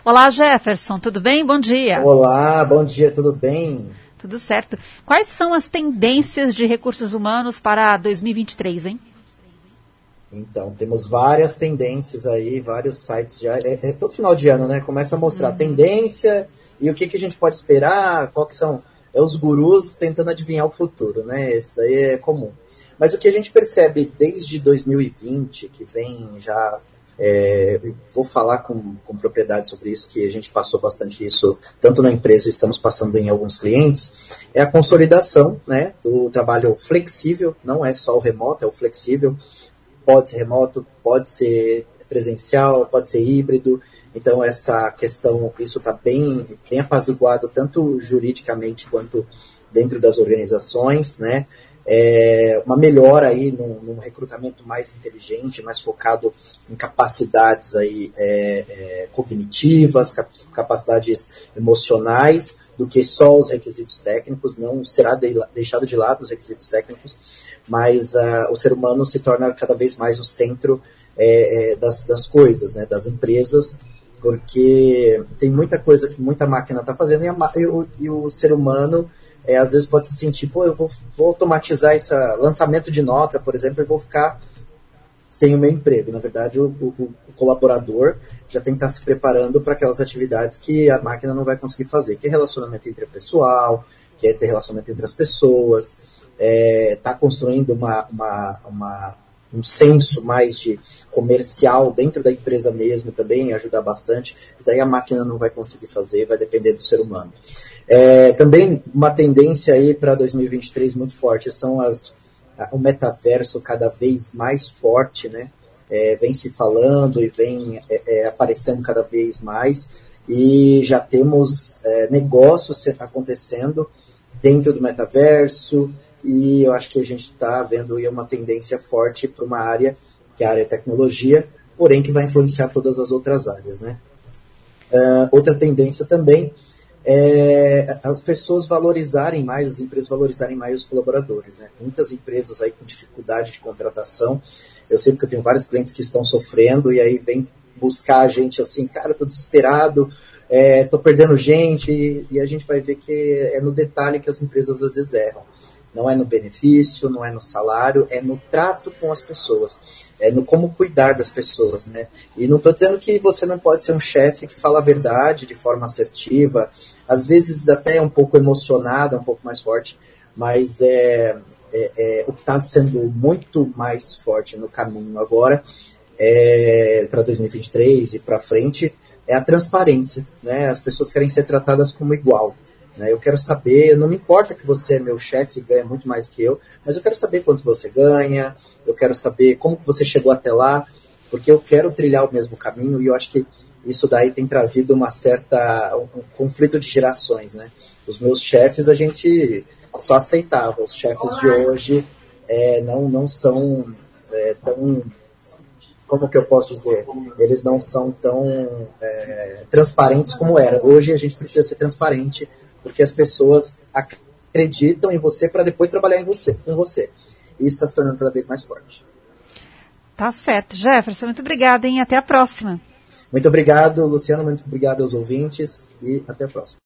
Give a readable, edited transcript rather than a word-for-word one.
Olá, Jefferson, tudo bem? Bom dia. Olá, bom dia, tudo bem? Tudo certo. Quais são as tendências de recursos humanos para 2023, hein? Então, temos várias tendências aí, vários sites já. Todo final de ano, né? Começa a mostrar tendência e o que a gente pode esperar, qual que são os gurus tentando adivinhar o futuro, né? Isso daí é comum. Mas o que a gente percebe desde 2020, que vem já... vou falar com propriedade sobre isso, que a gente passou bastante isso, tanto na empresa, estamos passando em alguns clientes, é a consolidação, né, do trabalho flexível, não é só o remoto, é o flexível, pode ser remoto, pode ser presencial, pode ser híbrido. Então essa questão, isso está bem apaziguado, tanto juridicamente quanto dentro das organizações, né? Uma melhora aí num recrutamento mais inteligente, mais focado em capacidades aí, cognitivas, capacidades emocionais, do que só os requisitos técnicos. Não será deixado de lado os requisitos técnicos, mas o ser humano se torna cada vez mais o centro das coisas, né, das empresas, porque tem muita coisa que muita máquina está fazendo e o ser humano às vezes pode se sentir, eu vou automatizar esse lançamento de nota, por exemplo, e vou ficar sem o meu emprego. Na verdade, o colaborador já tem que estar se preparando para aquelas atividades que a máquina não vai conseguir fazer, que é relacionamento interpessoal, que é ter relacionamento entre as pessoas, tá construindo um senso mais de comercial dentro da empresa mesmo também, ajudar bastante. Isso daí a máquina não vai conseguir fazer, vai depender do ser humano. Também uma tendência aí para 2023 muito forte são o metaverso cada vez mais forte, né? Vem se falando e vem aparecendo cada vez mais, e já temos negócios acontecendo dentro do metaverso, e eu acho que a gente está vendo aí uma tendência forte para uma área, que é a área de tecnologia, porém que vai influenciar todas as outras áreas, né? Outra tendência também as pessoas valorizarem mais, as empresas valorizarem mais os colaboradores, né? Muitas empresas aí com dificuldade de contratação, eu sei que eu tenho vários clientes que estão sofrendo e aí vem buscar a gente assim, cara, estou desesperado, estou perdendo gente, e a gente vai ver que é no detalhe que as empresas às vezes erram. Não é no benefício, não é no salário, é no trato com as pessoas, é no como cuidar das pessoas, né? E não estou dizendo que você não pode ser um chefe que fala a verdade de forma assertiva, às vezes até um pouco emocionado, um pouco mais forte, mas o que está sendo muito mais forte no caminho agora, para 2023 e para frente, é a transparência, né? As pessoas querem ser tratadas como igual. Eu quero saber, não me importa que você é meu chefe e ganha muito mais que eu, mas eu quero saber quanto você ganha, eu quero saber como que você chegou até lá, porque eu quero trilhar o mesmo caminho, e eu acho que isso daí tem trazido um conflito de gerações, né? Os meus chefes a gente só aceitava, os chefes de hoje não são tão... Como que eu posso dizer? Eles não são tão transparentes como era. Hoje a gente precisa ser transparente, porque as pessoas acreditam em você para depois trabalhar com você. E isso está se tornando cada vez mais forte. Tá certo. Jefferson, muito obrigada, hein? Até a próxima. Muito obrigado, Luciano. Muito obrigado aos ouvintes e até a próxima.